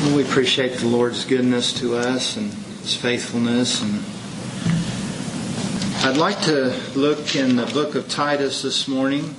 We appreciate the Lord's goodness to us and His faithfulness. And I'd like to look in the book of Titus this morning.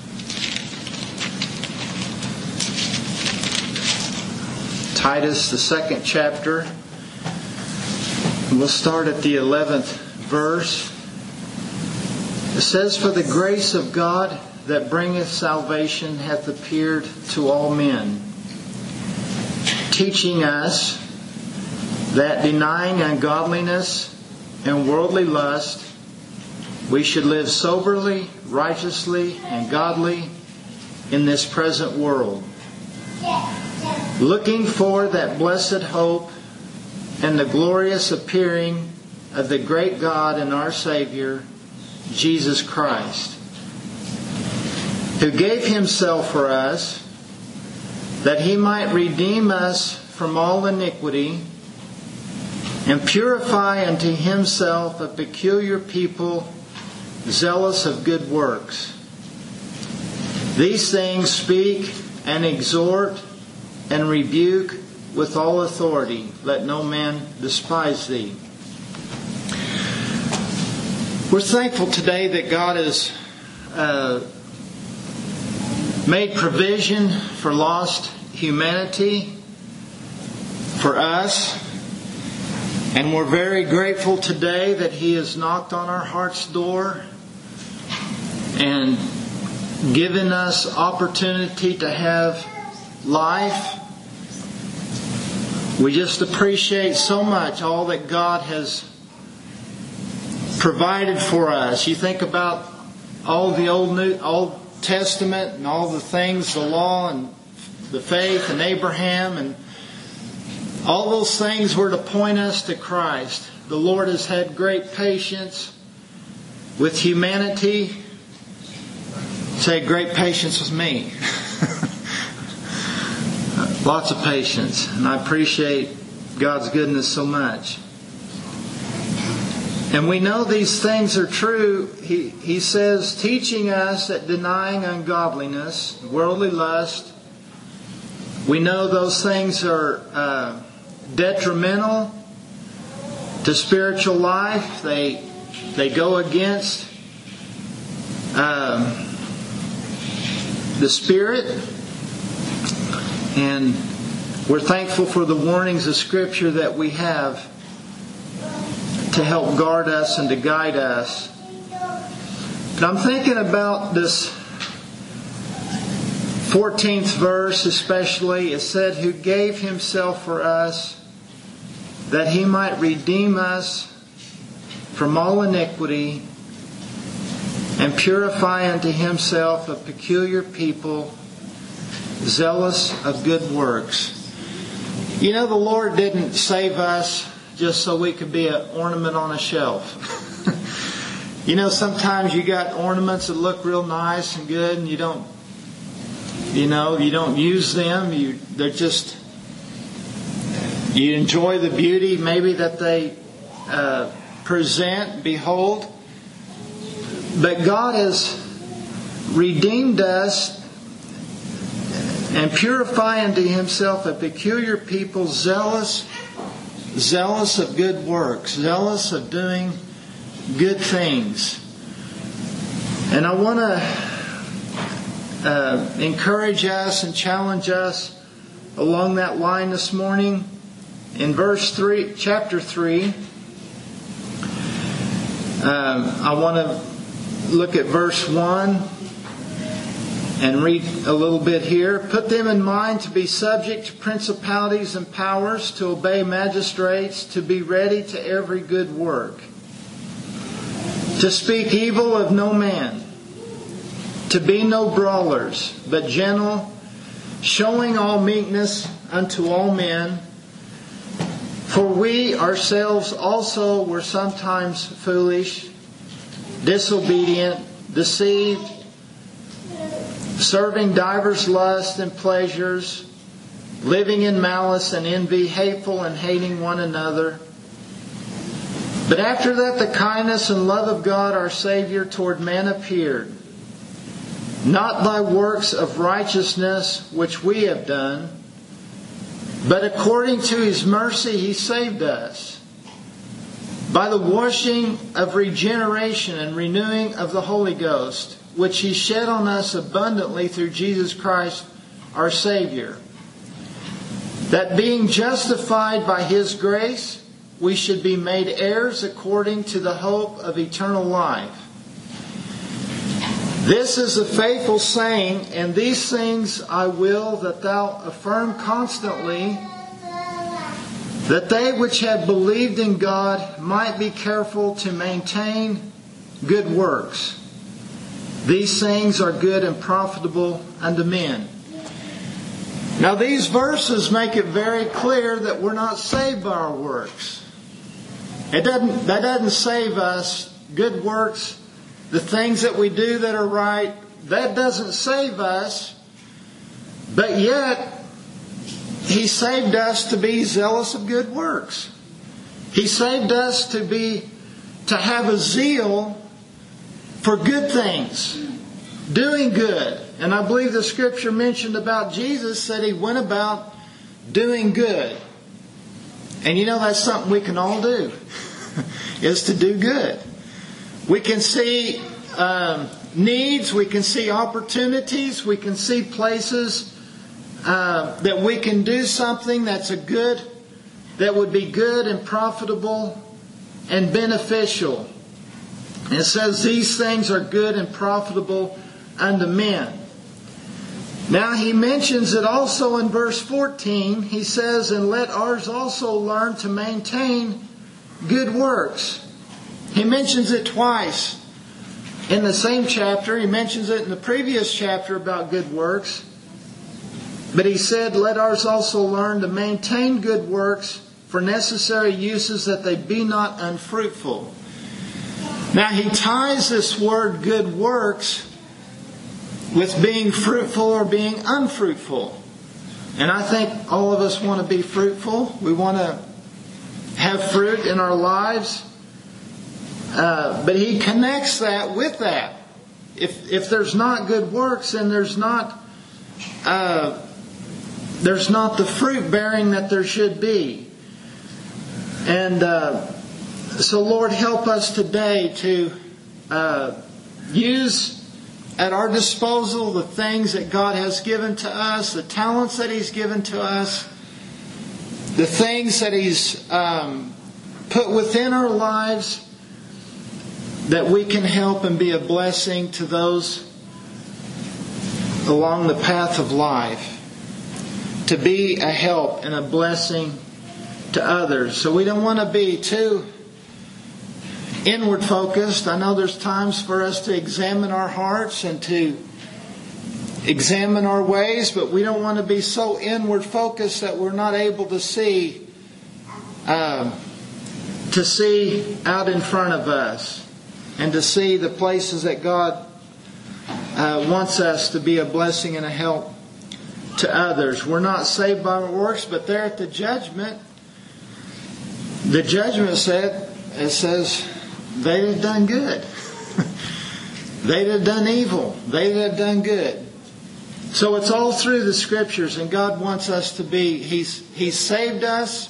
Titus, the 2nd chapter. And we'll start at the 11th verse. It says, "For the grace of God that bringeth salvation hath appeared to all men, teaching us that denying ungodliness and worldly lust, we should live soberly, righteously, and godly in this present world, looking for that blessed hope and the glorious appearing of the great God and our Savior, Jesus Christ, who gave Himself for us, that He might redeem us from all iniquity, and purify unto Himself a peculiar people, zealous of good works. These things speak and exhort and rebuke with all authority. Let no man despise thee." We're thankful today that God has made provision for lost humanity, for us, and we're very grateful today that He has knocked on our heart's door and given us opportunity to have life. We just appreciate so much all that God has provided for us. You think about all the Old Testament and all the things, the law and the faith and Abraham, and all those things were to point us to Christ. The Lord has had great patience with humanity. Say, great patience with me. Lots of patience. And I appreciate God's goodness so much. And we know these things are true. He says, teaching us that denying ungodliness, worldly lust, we know those things are detrimental to spiritual life. They go against the Spirit. And we're thankful for the warnings of Scripture that we have to help guard us and to guide us. But I'm thinking about this 14th verse especially. It said, "Who gave Himself for us, that He might redeem us from all iniquity, and purify unto Himself a peculiar people, zealous of good works." You know, the Lord didn't save us just so we could be an ornament on a shelf. You know, sometimes you got ornaments that look real nice and good, and you don't use them. You enjoy the beauty maybe that they present, behold. But God has redeemed us and purify unto Himself a peculiar people, zealous of good works, zealous of doing good things. And I want to encourage us and challenge us along that line this morning. In verse 3, chapter 3, I want to look at verse 1 and read a little bit here. "Put them in mind to be subject to principalities and powers, to obey magistrates, to be ready to every good work, to speak evil of no man, to be no brawlers, but gentle, showing all meekness unto all men. For we ourselves also were sometimes foolish, disobedient, deceived, serving divers lusts and pleasures, living in malice and envy, hateful and hating one another. But after that the kindness and love of God our Savior toward men appeared, not by works of righteousness which we have done, But according to His mercy He saved us by the washing of regeneration and renewing of the Holy Ghost, which He shed on us abundantly through Jesus Christ our Savior, that being justified by His grace, we should be made heirs according to the hope of eternal life. This is a faithful saying, and these things I will that thou affirm constantly, that they which have believed in God might be careful to maintain good works. These things are good and profitable unto men. Now these verses make it very clear that we're not saved by our works. That doesn't save us. Good works, the things that we do that are right, that doesn't save us. But yet, He saved us to be zealous of good works. He saved us to have a zeal for good things, doing good. And I believe the Scripture mentioned about Jesus that He went about doing good. And you know that's something we can all do, is to do good. We can see needs, we can see opportunities, we can see places that we can do something that would be good and profitable and beneficial. And it says these things are good and profitable unto men. Now He mentions it also in verse 14. He says, and let ours also learn to maintain good works. He mentions it twice in the same chapter. He mentions it in the previous chapter about good works. But He said, let ours also learn to maintain good works for necessary uses, that they be not unfruitful. Now He ties this word good works with being fruitful or being unfruitful. And I think all of us want to be fruitful. We want to have fruit in our lives. But He connects that with that. If there's not good works, then there's not the fruit bearing that there should be. And so Lord, help us today to use at our disposal the things that God has given to us, the talents that He's given to us, the things that He's put within our lives, that we can help and be a blessing to those along the path of life, to be a help and a blessing to others. So we don't want to be too inward focused. I know there's times for us to examine our hearts and to examine our ways, but we don't want to be so inward focused that we're not able to see out in front of us and to see the places that God wants us to be a blessing and a help to others. We're not saved by our works, but there at the judgment says they have done good. They have done evil. They have done good. So it's all through the Scriptures, and God wants us to be. He's saved us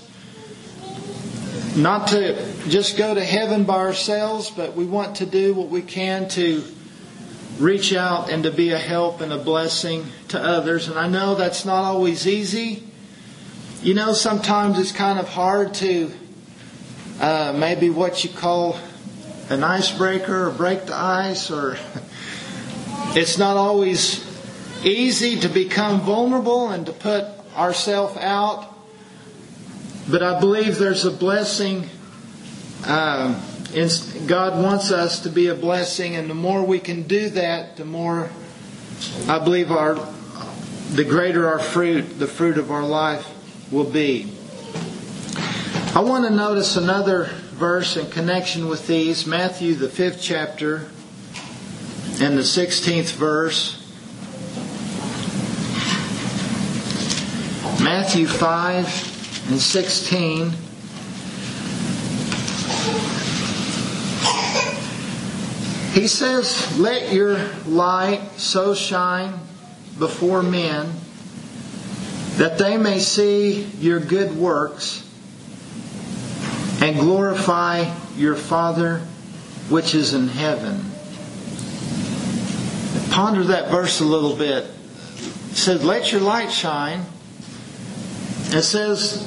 not to just go to heaven by ourselves, but we want to do what we can to reach out and to be a help and a blessing to others. And I know that's not always easy. You know, sometimes it's kind of hard to maybe what you call an icebreaker or break the ice, or it's not always easy to become vulnerable and to put ourselves out. But I believe there's a blessing. God wants us to be a blessing, and the more we can do that, the more I believe the greater our fruit, the fruit of our life will be. I want to notice another verse in connection with these. Matthew, the 5th chapter, and the 16th verse. Matthew 5 and 16. He says, let your light so shine before men that they may see your good works and glorify your Father which is in heaven. Ponder that verse a little bit. It says, let your light shine. It says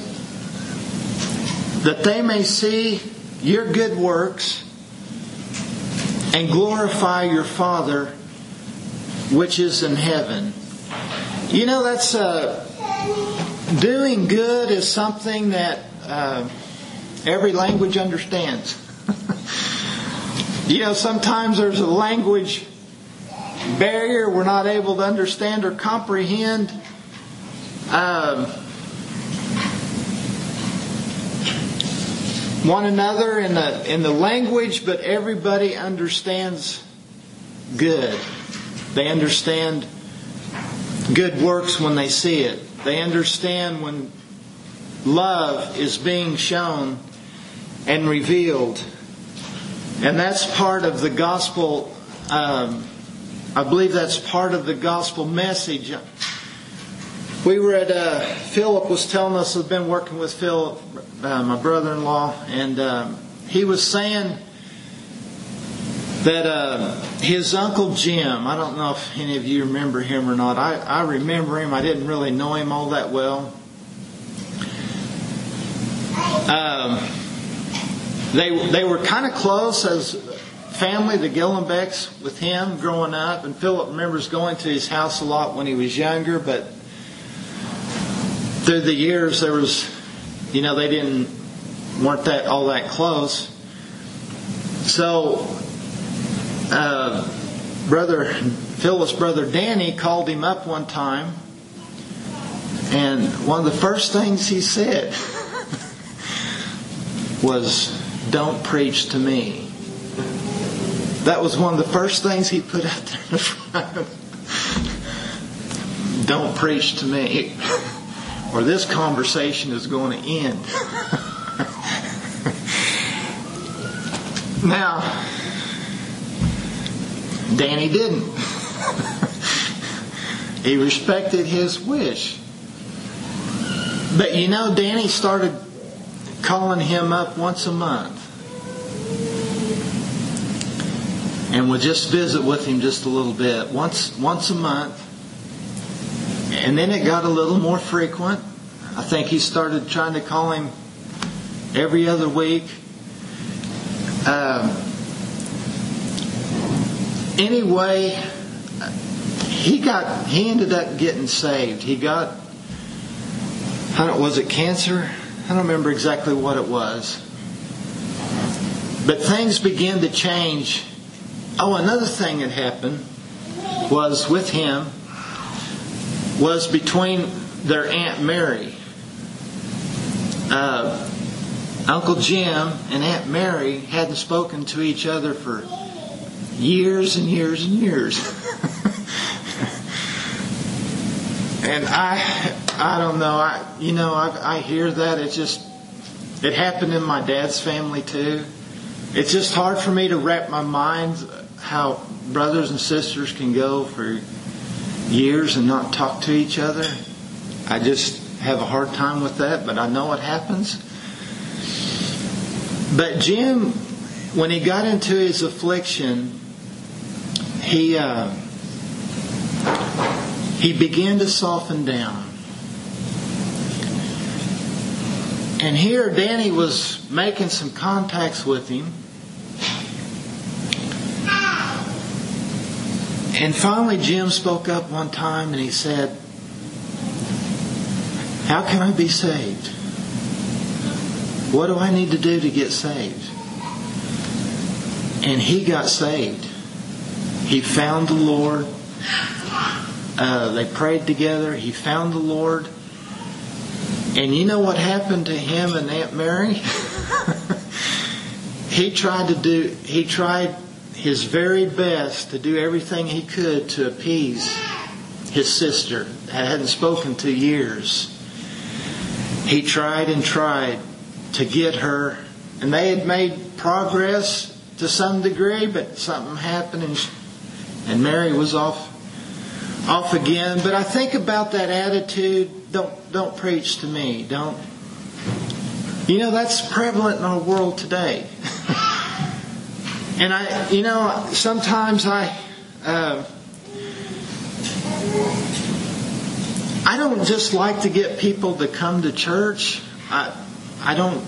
that they may see your good works and glorify your Father which is in heaven. You know, that's doing good is something that every language understands. You know, sometimes there's a language barrier we're not able to understand or comprehend. One another in the language, but everybody understands good. They understand good works when they see it. They understand when love is being shown and revealed. And that's part of the gospel. I believe that's part of the gospel message. We were at, Philip was telling us, I've been working with Philip, my brother-in-law, and he was saying that his Uncle Jim, I don't know if any of you remember him or not. I remember him. I didn't really know him all that well. They were kind of close as family, the Gillenbecks, with him growing up. And Philip remembers going to his house a lot when he was younger. But through the years, there was, they weren't all that close. So, Philip's brother Danny called him up one time, and one of the first things he said was, "Don't preach to me." That was one of the first things he put out there in the front. Don't preach to me, or this conversation is going to end. Now, Danny didn't. He respected his wish. But Danny started calling him up once a month and would just visit with him just a little bit, once a month. And then it got a little more frequent. I think he started trying to call him every other week. Anyway, he ended up getting saved. He got, was it cancer? I don't remember exactly what it was. But things began to change. Oh, another thing that happened was with him was between their Aunt Mary. Uncle Jim and Aunt Mary hadn't spoken to each other for years and years and years. And I don't know. I hear that. It happened in my dad's family too. It's just hard for me to wrap my mind how brothers and sisters can go for years and not talk to each other. I just have a hard time with that, but I know it happens. But Jim, when he got into his affliction, he began to soften down. And here Danny was making some contacts with him. And finally Jim spoke up one time and he said, "How can I be saved? What do I need to do to get saved?" And he got saved. He found the Lord. They prayed together. He found the Lord. And you know what happened to him and Aunt Mary? He tried his very best to do everything he could to appease his sister that hadn't spoken to years. He tried and tried to get her, and they had made progress to some degree, but something happened and Mary was off again. But I think about that attitude don't preach to me. Don't. That's prevalent in our world today. And sometimes I don't just like to get people to come to church. I don't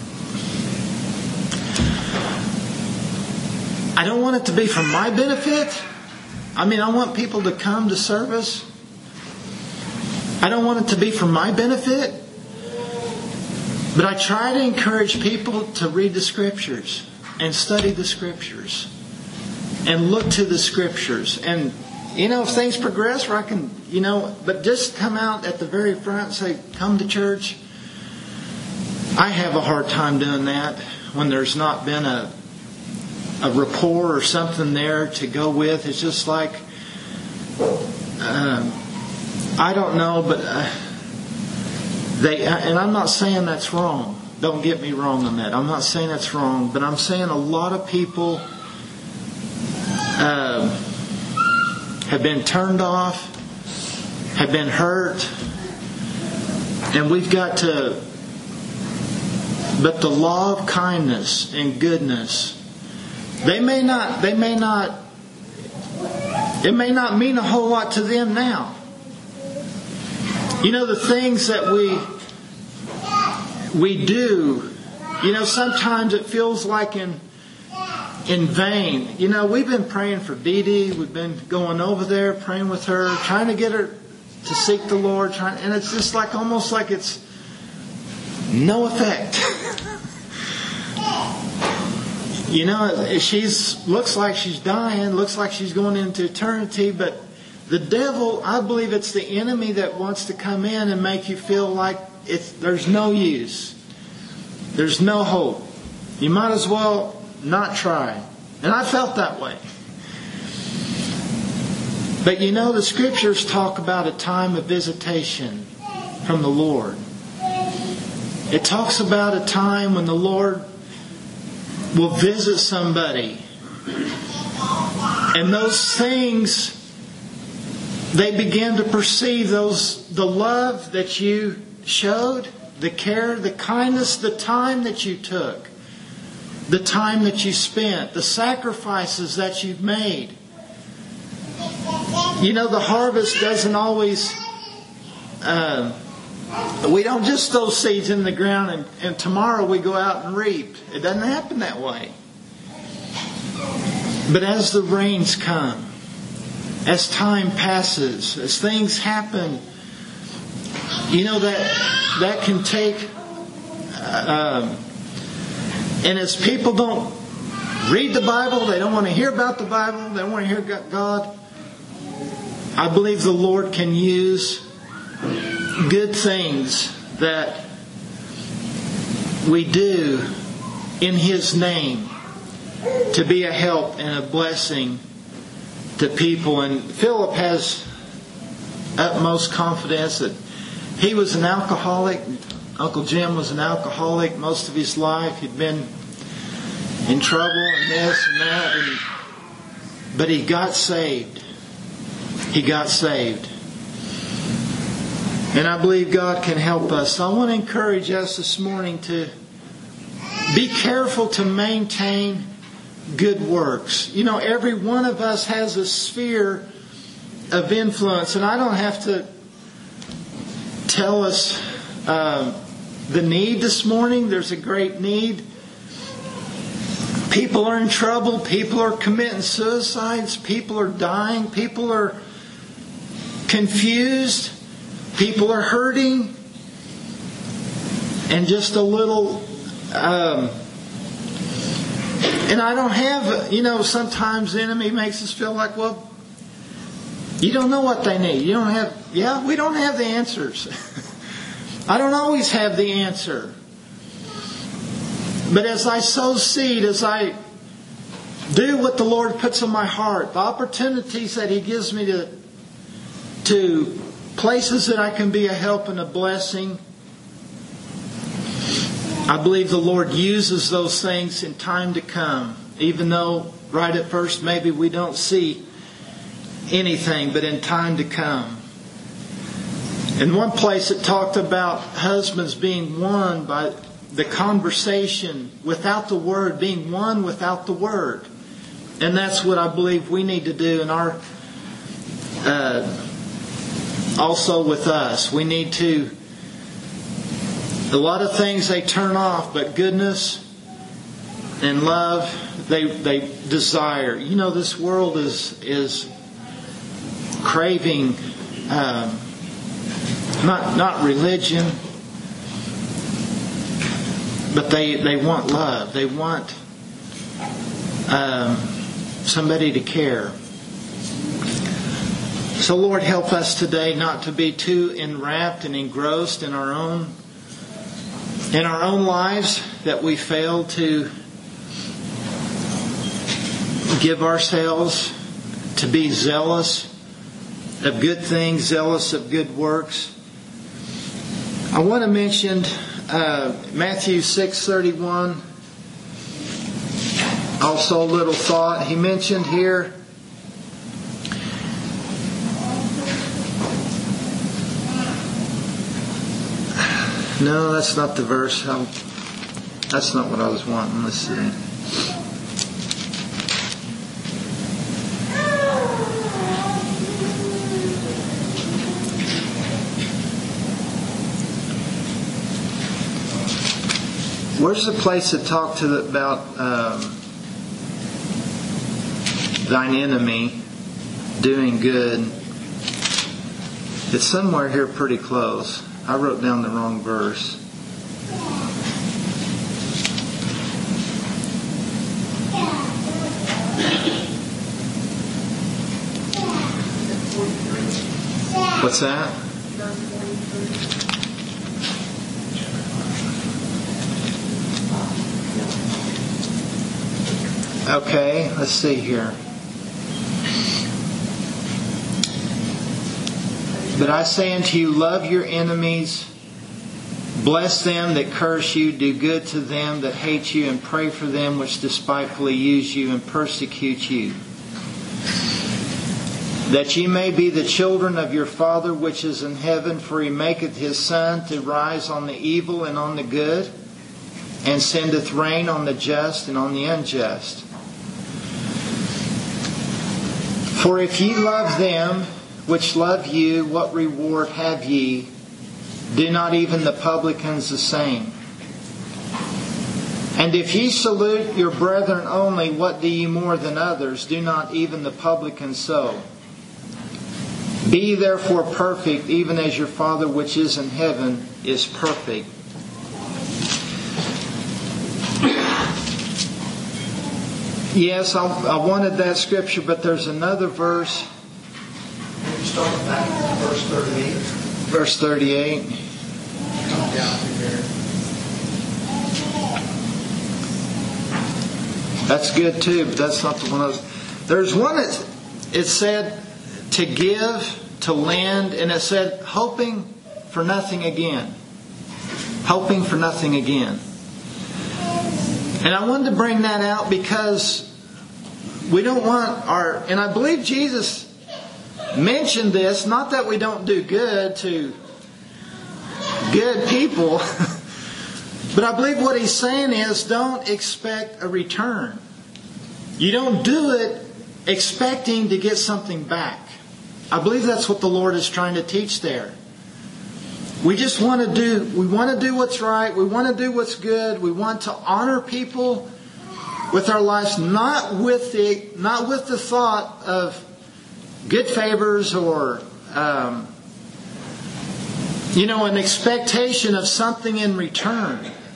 want it to be for my benefit. I want people to come to service. I don't want it to be for my benefit. But I try to encourage people to read the Scriptures and study the Scriptures and look to the Scriptures. And, if things progress where I can, but just come out at the very front and say, come to church. I have a hard time doing that when there's not been a rapport or something there to go with. It's just like, I don't know, but and I'm not saying that's wrong. Don't get me wrong on that. I'm not saying that's wrong, but I'm saying a lot of people have been turned off, have been hurt, and we've got to. But the law of kindness and goodness, it may not mean a whole lot to them now. The things that we do, sometimes it feels like in vain. We've been praying for Dee Dee. We've been going over there, praying with her, trying to get her to seek the Lord, and it's just like almost like it's no effect. Looks like she's dying, looks like she's going into eternity, but the devil, I believe it's the enemy that wants to come in and make you feel like there's no use. There's no hope. You might as well not try. And I felt that way. But the Scriptures talk about a time of visitation from the Lord. It talks about a time when the Lord will visit somebody. And those things, they begin to perceive the love that you showed, the care, the kindness, the time that you took, the time that you spent, the sacrifices that you've made. The harvest doesn't always... we don't just throw seeds in the ground and tomorrow we go out and reap. It doesn't happen that way. But as the rains come, as time passes, as things happen, that can take... and as people don't read the Bible, they don't want to hear about the Bible, they don't want to hear God, I believe the Lord can use good things that we do in His name to be a help and a blessing to people. And Philip has utmost confidence that he was an alcoholic. Uncle Jim was an alcoholic most of his life. He'd been in trouble and this and that, but he got saved. He got saved. And I believe God can help us. So I want to encourage us this morning to be careful to maintain good works. Every one of us has a sphere of influence. And I don't have to tell us the need this morning. There's a great need. People are in trouble. People are committing suicides. People are dying. People are confused. People are hurting. And just a little... and I don't have... sometimes the enemy makes us feel like, well, you don't know what they need. You don't have... Yeah, we don't have the answers. I don't always have the answer. But as I sow seed, as I do what the Lord puts in my heart, the opportunities that He gives me to places that I can be a help and a blessing, I believe the Lord uses those things in time to come. Even though right at first maybe we don't see anything, but in time to come. In one place it talked about husbands being won by the conversation without the word, being won without the word. And that's what I believe we need to do in our, also with us. We need to, a lot of things they turn off, but goodness and love, they desire. You know, this world is craving, not religion, but they want love. They want somebody to care. So Lord, help us today not to be too enwrapped and engrossed in our own lives, that we fail to give ourselves to be zealous of good things, zealous of good works. I want to mention Matthew 6:31. Also a little thought. He mentioned here, no, that's not the verse. That's not what I was wanting. Let's see. Where's the place that talked about thine enemy doing good? It's somewhere here pretty close. I wrote down the wrong verse. What's that? Okay, let's see here. But I say unto you, love your enemies, bless them that curse you, do good to them that hate you, and pray for them which despitefully use you and persecute you, that ye may be the children of your Father which is in heaven, for He maketh His sun to rise on the evil and on the good, and sendeth rain on the just and on the unjust. For if ye love them which love you, what reward have ye? Do not even the publicans the same? And if ye salute your brethren only, what do ye more than others? Do not even the publicans so? Be ye therefore perfect, even as your Father which is in heaven is perfect. Yes, I wanted that scripture, but there's another verse. Maybe start back at verse 38. Verse 38. Come down through there. That's good too, but that's not the one I was... There's one that it said to give, to lend, and it said hoping for nothing again. Hoping for nothing again. And I wanted to bring that out because we don't want our... And I believe Jesus mentioned this, not that we don't do good to good people, but I believe what He's saying is don't expect a return. You don't do it expecting to get something back. I believe that's what the Lord is trying to teach there. We just want to do what's right. We want to do what's good. We want to honor people with our lives, not with the thought of good favors or an expectation of something in return.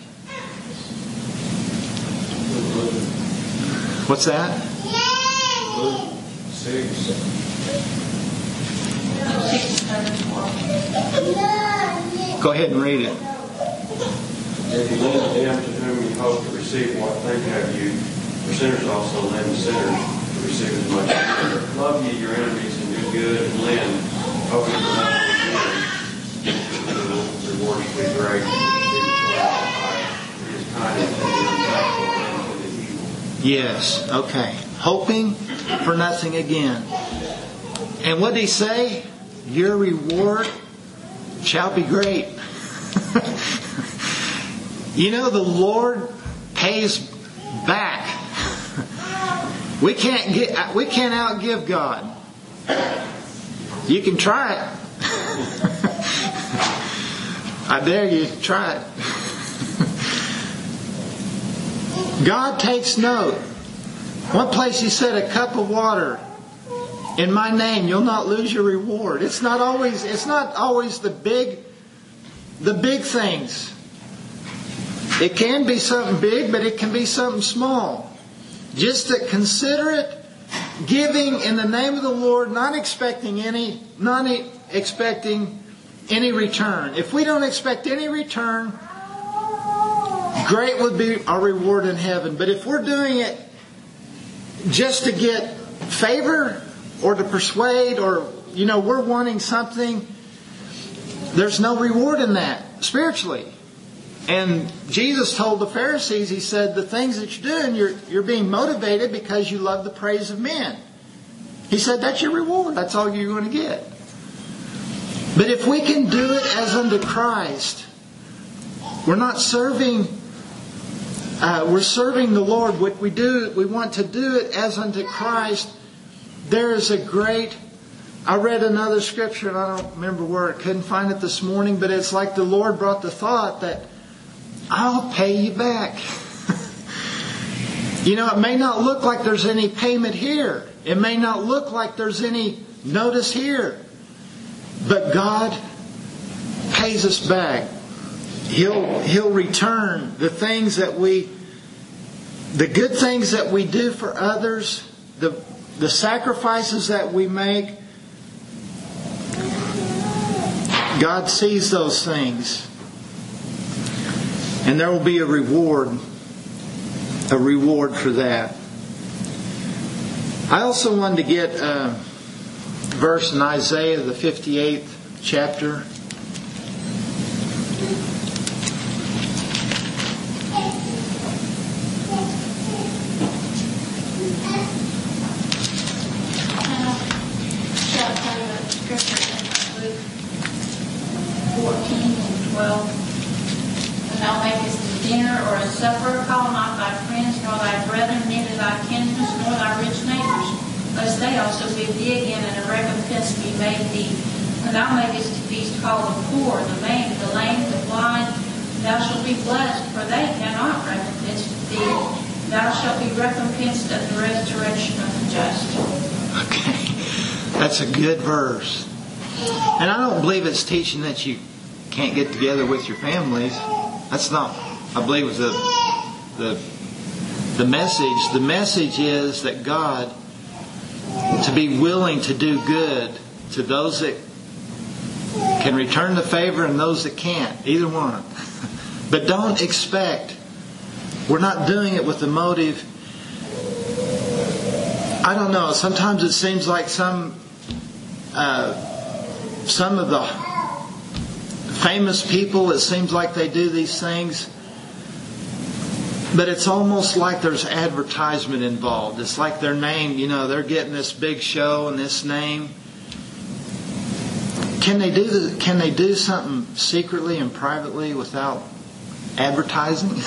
What's that? Go ahead and read it. If you lend to them to whom you hope to receive what they have you, for sinners also lend to sinners to receive as much as you. Love ye your enemies and do good and lend, hoping for nothing again. The reward shall be great. He is kind and unthankful and to the evil. Yes, okay. Hoping for nothing again. And what did He say? Your reward shall be great. You know, the Lord pays back. We can't outgive God. You can try it. I dare you to try it. God takes note. One place He said, a cup of water in my name, you'll not lose your reward. It's not always the big things. It can be something big, but it can be something small. Just to consider it, giving in the name of the Lord, not expecting any return. If we don't expect any return, great would be our reward in heaven. But if we're doing it just to get favor or to persuade, or we're wanting something, there's no reward in that spiritually. And Jesus told the Pharisees, He said, the things that you're doing, you're being motivated because you love the praise of men. He said, that's your reward. That's all you're going to get. But if we can do it as unto Christ, we're not serving, we're serving the Lord. What we do, we want to do it as unto Christ. There is a great... I read another scripture, and I don't remember where. I couldn't find it this morning, but it's like the Lord brought the thought that I'll pay you back. It may not look like there's any payment here. It may not look like there's any notice here. But God pays us back. He'll return the things that the good things that we do for others, the sacrifices that we make. God sees those things. And there will be a reward for that. I also wanted to get a verse in Isaiah, the 58th chapter. Thou makest a dinner or a supper, call not thy friends, nor thy brethren, neither thy kinsmen, nor thy rich neighbors, lest they also bid thee again, and a recompense be made thee. When thou makest a feast, call the poor, the maimed, the lame, the blind. Thou shalt be blessed, for they cannot recompense thee. Thou shalt be recompensed at the resurrection of the just. Okay, that's a good verse. And I don't believe it's teaching that you can't get together with your families. That's not, I believe, the message. The message is that God, to be willing to do good to those that can return the favor and those that can't. Either one. But don't expect. We're not doing it with the motive. I don't know. Sometimes it seems like some of the famous people, it seems like they do these things, but it's almost like there's advertisement involved. It's like their name, they're getting this big show and this name. Can they do something secretly and privately without advertising?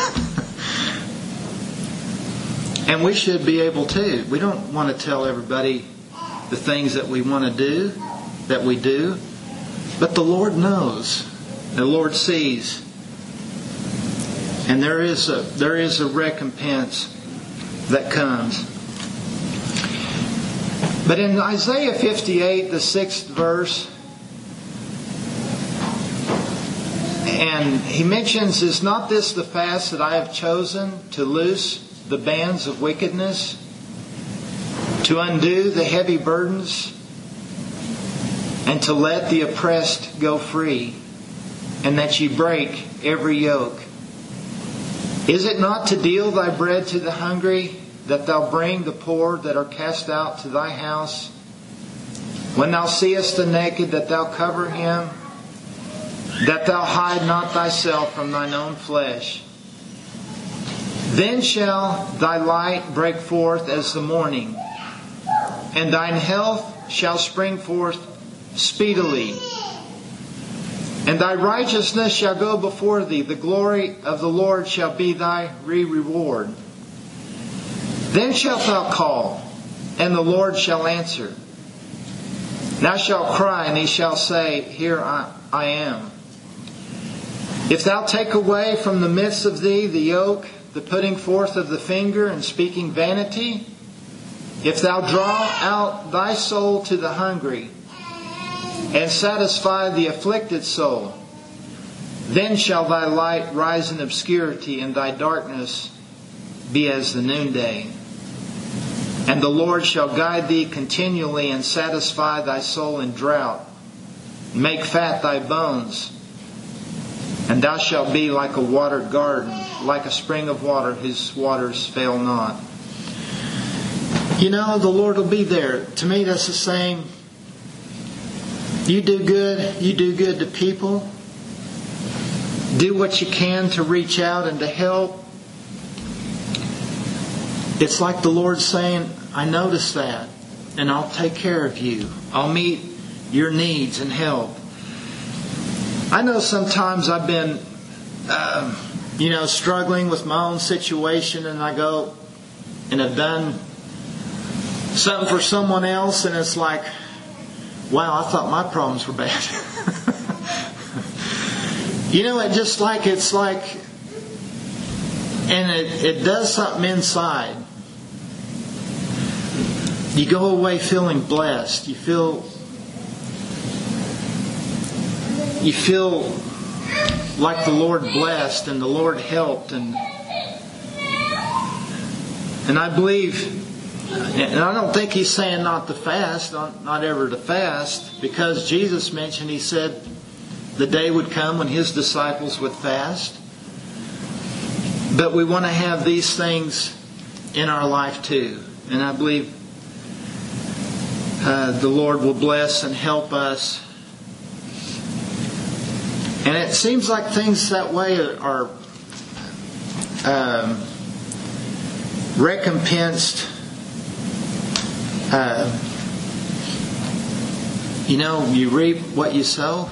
And we should be able to. We don't want to tell everybody the things that we want to do, that we do, but the Lord knows. The Lord sees. And there is a recompense that comes. But in Isaiah 58, the 6th verse, and he mentions, is not this the fast that I have chosen, to loose the bands of wickedness, to undo the heavy burdens, and to let the oppressed go free, and that ye break every yoke? Is it not to deal thy bread to the hungry, that thou bring the poor that are cast out to thy house? When thou seest the naked, that thou cover him, that thou hide not thyself from thine own flesh? Then shall thy light break forth as the morning, and thine health shall spring forth speedily. And thy righteousness shall go before thee. The glory of the Lord shall be thy reward. Then shalt thou call, and the Lord shall answer. Thou shalt cry, and He shall say, Here I am. If thou take away from the midst of thee the yoke, the putting forth of the finger, and speaking vanity, if thou draw out thy soul to the hungry, and satisfy the afflicted soul, then shall thy light rise in obscurity, and thy darkness be as the noonday. And the Lord shall guide thee continually, and satisfy thy soul in drought, and make fat thy bones. And thou shalt be like a watered garden, like a spring of water whose waters fail not. You know, the Lord will be there. To me, that's the same. You do good to people. Do what you can to reach out and to help. It's like the Lord saying, I notice that, and I'll take care of you. I'll meet your needs and help. I know sometimes I've been, struggling with my own situation, and I go and have done something for someone else, and it's like, wow, I thought my problems were bad. It's like, and it does something inside. You go away feeling blessed. You feel like the Lord blessed and the Lord helped, and I believe. And I don't think He's saying not to fast, not ever to fast, because Jesus mentioned, He said the day would come when His disciples would fast. But we want to have these things in our life too. And I believe the Lord will bless and help us. And it seems like things that way are recompensed. You reap what you sow.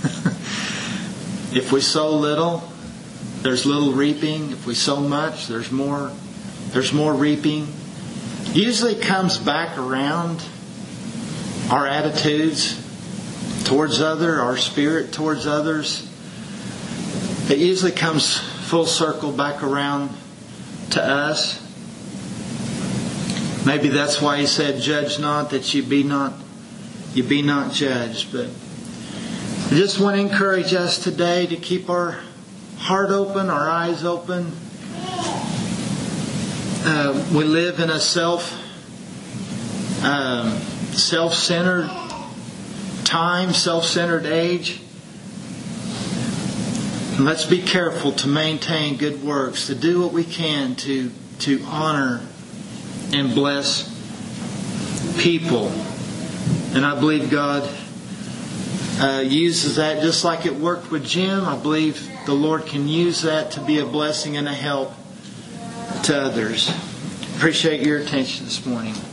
If we sow little, there's little reaping. If we sow much, there's more reaping. Usually comes back around our attitudes towards others, our spirit towards others. It usually comes full circle back around to us. Maybe that's why He said, "Judge not, that you be not judged." But I just want to encourage us today to keep our heart open, our eyes open. We live in a self-centered time, self-centered age. And let's be careful to maintain good works, to do what we can to honor and bless people. And I believe God uses that just like it worked with Jim. I believe the Lord can use that to be a blessing and a help to others. Appreciate your attention this morning.